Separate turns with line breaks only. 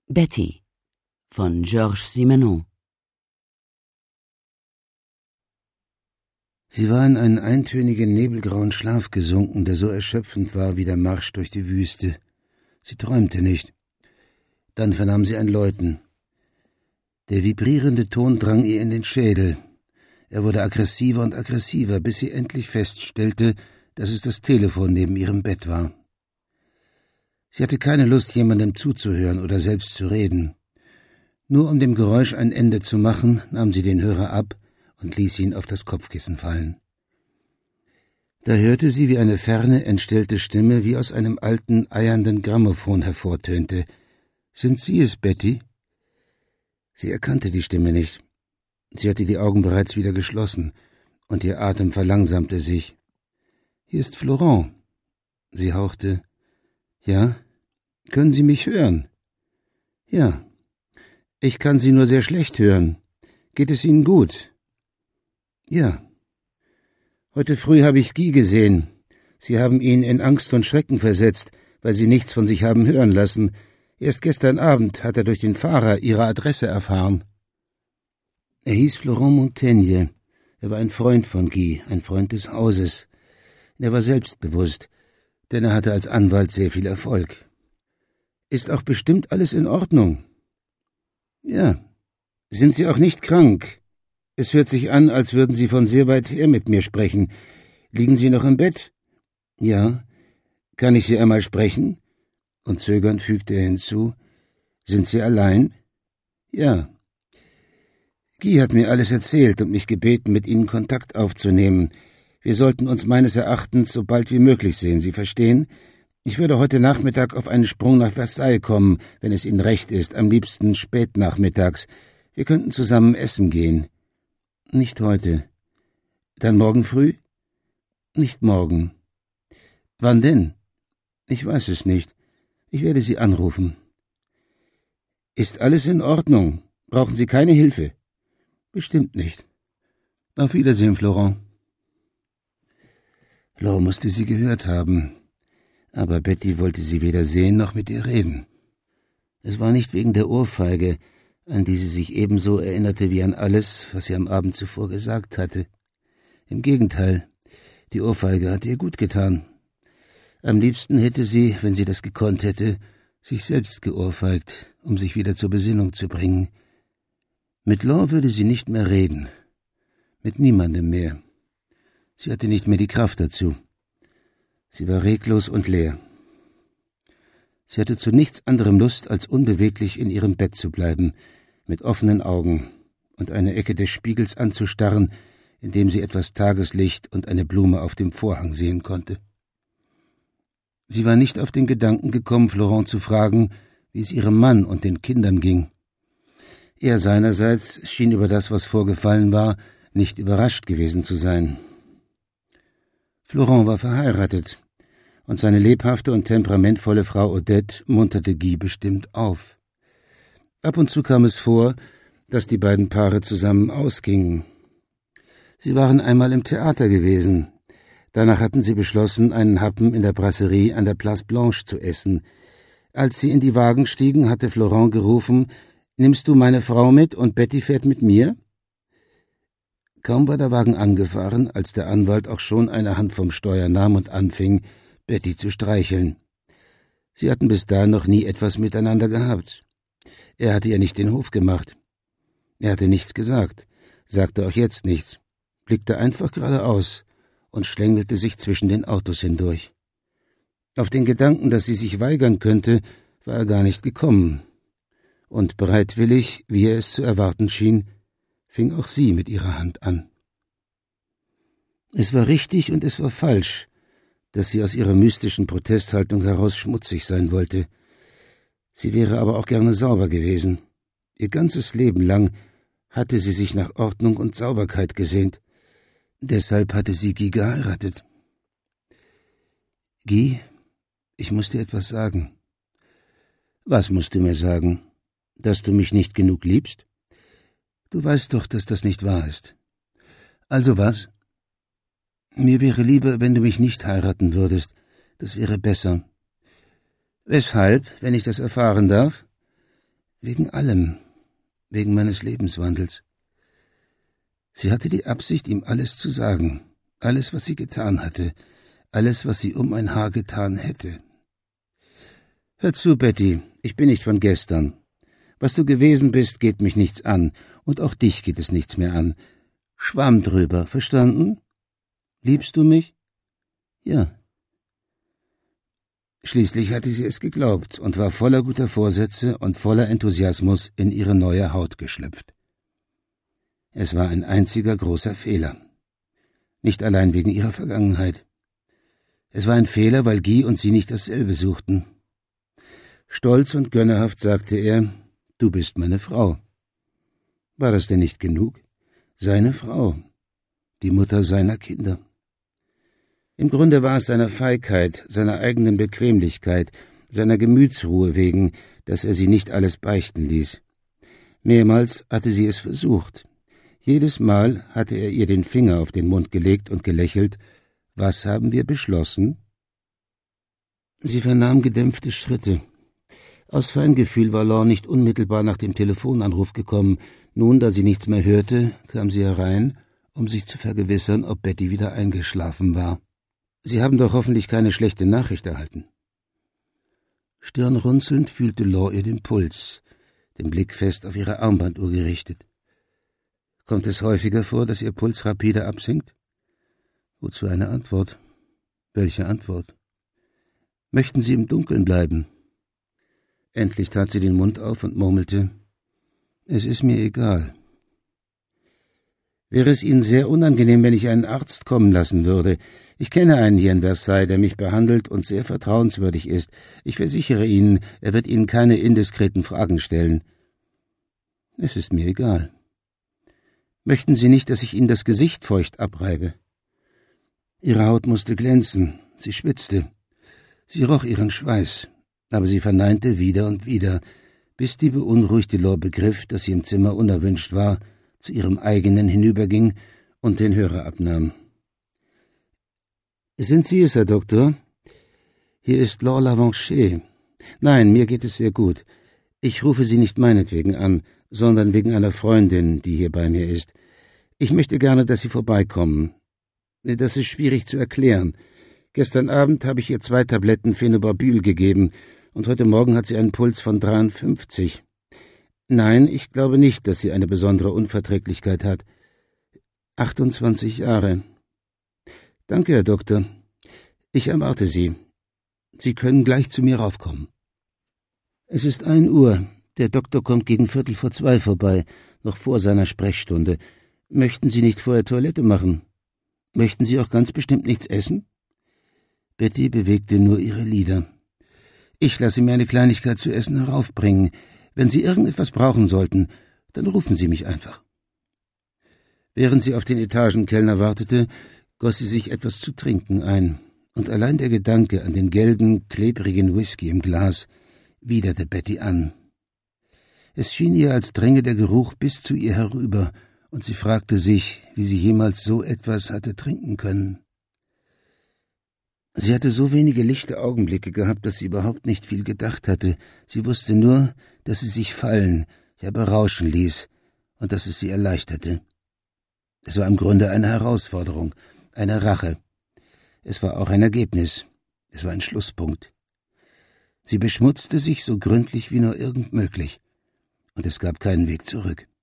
Betty von Georges Simenon.
Sie war in einen eintönigen, nebelgrauen Schlaf gesunken, der so erschöpfend war wie der Marsch durch die Wüste. Sie träumte nicht. Dann vernahm sie ein Läuten. Der vibrierende Ton drang ihr in den Schädel. Er wurde aggressiver und aggressiver, bis sie endlich feststellte, dass es das Telefon neben ihrem Bett war. Sie hatte keine Lust, jemandem zuzuhören oder selbst zu reden. Nur um dem Geräusch ein Ende zu machen, nahm sie den Hörer ab und ließ ihn auf das Kopfkissen fallen. Da hörte sie, wie eine ferne, entstellte Stimme wie aus einem alten, eiernden Grammophon hervortönte. »Sind Sie es, Betty?« Sie erkannte die Stimme nicht. Sie hatte die Augen bereits wieder geschlossen, und ihr Atem verlangsamte sich. »Hier ist Florent.« Sie hauchte. »Ja? Können Sie mich hören?« »Ja. Ich kann Sie nur sehr schlecht hören. Geht es Ihnen gut?« »Ja. Heute früh habe ich Guy gesehen. Sie haben ihn in Angst und Schrecken versetzt, weil Sie nichts von sich haben hören lassen. Erst gestern Abend hat er durch den Fahrer Ihre Adresse erfahren.« Er hieß Florent Montaigne. Er war ein Freund von Guy, ein Freund des Hauses. Er war selbstbewusst, denn er hatte als Anwalt sehr viel Erfolg. »Ist auch bestimmt alles in Ordnung?« »Ja. Sind Sie auch nicht krank? Es hört sich an, als würden Sie von sehr weit her mit mir sprechen. Liegen Sie noch im Bett?« »Ja. Kann ich Sie einmal sprechen?« Und zögernd fügte er hinzu, »Sind Sie allein?« »Ja. Guy hat mir alles erzählt und mich gebeten, mit Ihnen Kontakt aufzunehmen. Wir sollten uns meines Erachtens so bald wie möglich sehen, Sie verstehen? Ich würde heute Nachmittag auf einen Sprung nach Versailles kommen, wenn es Ihnen recht ist, am liebsten spät nachmittags. Wir könnten zusammen essen gehen.« »Nicht heute.« »Dann morgen früh?« »Nicht morgen.« »Wann denn?« »Ich weiß es nicht. Ich werde Sie anrufen.« »Ist alles in Ordnung? Brauchen Sie keine Hilfe?« »Bestimmt nicht. Auf Wiedersehen, Florent.« Laure musste sie gehört haben, aber Betty wollte sie weder sehen noch mit ihr reden. Es war nicht wegen der Ohrfeige, an die sie sich ebenso erinnerte wie an alles, was sie am Abend zuvor gesagt hatte. Im Gegenteil, die Ohrfeige hatte ihr gut getan. Am liebsten hätte sie, wenn sie das gekonnt hätte, sich selbst geohrfeigt, um sich wieder zur Besinnung zu bringen. Mit Laure würde sie nicht mehr reden, mit niemandem mehr. Sie hatte nicht mehr die Kraft dazu. Sie war reglos und leer. Sie hatte zu nichts anderem Lust, als unbeweglich in ihrem Bett zu bleiben, mit offenen Augen und eine Ecke des Spiegels anzustarren, in dem sie etwas Tageslicht und eine Blume auf dem Vorhang sehen konnte. Sie war nicht auf den Gedanken gekommen, Florent zu fragen, wie es ihrem Mann und den Kindern ging. Er seinerseits schien über das, was vorgefallen war, nicht überrascht gewesen zu sein. Florent war verheiratet, und seine lebhafte und temperamentvolle Frau Odette munterte Guy bestimmt auf. Ab und zu kam es vor, dass die beiden Paare zusammen ausgingen. Sie waren einmal im Theater gewesen. Danach hatten sie beschlossen, einen Happen in der Brasserie an der Place Blanche zu essen. Als sie in die Wagen stiegen, hatte Florent gerufen, »Nimmst du meine Frau mit und Betty fährt mit mir?« Kaum war der Wagen angefahren, als der Anwalt auch schon eine Hand vom Steuer nahm und anfing, Betty zu streicheln. Sie hatten bis dahin noch nie etwas miteinander gehabt. Er hatte ihr nicht den Hof gemacht. Er hatte nichts gesagt, sagte auch jetzt nichts, blickte einfach geradeaus und schlängelte sich zwischen den Autos hindurch. Auf den Gedanken, dass sie sich weigern könnte, war er gar nicht gekommen. Und bereitwillig, wie er es zu erwarten schien, fing auch sie mit ihrer Hand an. Es war richtig und es war falsch, dass sie aus ihrer mystischen Protesthaltung heraus schmutzig sein wollte. Sie wäre aber auch gerne sauber gewesen. Ihr ganzes Leben lang hatte sie sich nach Ordnung und Sauberkeit gesehnt. Deshalb hatte sie Guy geheiratet. »Guy, ich muss dir etwas sagen.« »Was musst du mir sagen? Dass du mich nicht genug liebst?« »Du weißt doch, dass das nicht wahr ist.« »Also was?« »Mir wäre lieber, wenn du mich nicht heiraten würdest. Das wäre besser.« »Weshalb, wenn ich das erfahren darf?« Wegen allem, wegen meines Lebenswandels. Sie hatte die Absicht, ihm alles zu sagen, alles, was sie getan hatte, alles, was sie um ein Haar getan hätte. »Hör zu, Betty, ich bin nicht von gestern. Was du gewesen bist, geht mich nichts an, und auch dich geht es nichts mehr an. Schwamm drüber, verstanden? Liebst du mich?« »Ja.« Schließlich hatte sie es geglaubt und war voller guter Vorsätze und voller Enthusiasmus in ihre neue Haut geschlüpft. Es war ein einziger großer Fehler. Nicht allein wegen ihrer Vergangenheit. Es war ein Fehler, weil Guy und sie nicht dasselbe suchten. Stolz und gönnerhaft sagte er, »Du bist meine Frau.« War das denn nicht genug? Seine Frau, die Mutter seiner Kinder. Im Grunde war es seiner Feigheit, seiner eigenen Bequemlichkeit, seiner Gemütsruhe wegen, dass er sie nicht alles beichten ließ. Mehrmals hatte sie es versucht. Jedes Mal hatte er ihr den Finger auf den Mund gelegt und gelächelt. »Was haben wir beschlossen?« Sie vernahm gedämpfte Schritte. Aus Feingefühl war Laure nicht unmittelbar nach dem Telefonanruf gekommen. Nun, da sie nichts mehr hörte, kam sie herein, um sich zu vergewissern, ob Betty wieder eingeschlafen war. »Sie haben doch hoffentlich keine schlechte Nachricht erhalten.« Stirnrunzelnd fühlte Laure ihr den Puls, den Blick fest auf ihre Armbanduhr gerichtet. »Kommt es häufiger vor, dass Ihr Puls rapide absinkt?« Wozu eine Antwort? Welche Antwort? »Möchten Sie im Dunkeln bleiben?« Endlich tat sie den Mund auf und murmelte, »Es ist mir egal.« »Wäre es Ihnen sehr unangenehm, wenn ich einen Arzt kommen lassen würde? Ich kenne einen hier in Versailles, der mich behandelt und sehr vertrauenswürdig ist. Ich versichere Ihnen, er wird Ihnen keine indiskreten Fragen stellen.« »Es ist mir egal.« »Möchten Sie nicht, dass ich Ihnen das Gesicht feucht abreibe?« Ihre Haut musste glänzen, sie schwitzte. Sie roch ihren Schweiß, aber sie verneinte wieder und wieder, bis die beunruhigte Laure begriff, dass sie im Zimmer unerwünscht war, zu ihrem eigenen hinüberging und den Hörer abnahm. »Sind Sie es, Herr Doktor? Hier ist Laure Lavanché. Nein, mir geht es sehr gut. Ich rufe Sie nicht meinetwegen an, sondern wegen einer Freundin, die hier bei mir ist. Ich möchte gerne, dass Sie vorbeikommen. Das ist schwierig zu erklären. Gestern Abend habe ich ihr 2 Tabletten Phenobarbital gegeben, und heute Morgen hat sie einen Puls von 53. Nein, ich glaube nicht, dass sie eine besondere Unverträglichkeit hat. 28 Jahre. Danke, Herr Doktor. Ich erwarte Sie. Sie können gleich zu mir raufkommen. Es ist 1 Uhr. Der Doktor kommt gegen 1:15 vorbei, noch vor seiner Sprechstunde. Möchten Sie nicht vorher Toilette machen? Möchten Sie auch ganz bestimmt nichts essen?« Betty bewegte nur ihre Lider. »Ich lasse mir eine Kleinigkeit zu essen heraufbringen. Wenn Sie irgendetwas brauchen sollten, dann rufen Sie mich einfach.« Während sie auf den Etagenkellner wartete, goss sie sich etwas zu trinken ein, und allein der Gedanke an den gelben, klebrigen Whisky im Glas widerte Betty an. Es schien ihr, als dränge der Geruch bis zu ihr herüber, und sie fragte sich, wie sie jemals so etwas hatte trinken können. Sie hatte so wenige lichte Augenblicke gehabt, dass sie überhaupt nicht viel gedacht hatte. Sie wusste nur, dass sie sich fallen, ja berauschen ließ, und dass es sie erleichterte. Es war im Grunde eine Herausforderung, eine Rache. Es war auch ein Ergebnis. Es war ein Schlusspunkt. Sie beschmutzte sich so gründlich wie nur irgend möglich, und es gab keinen Weg zurück.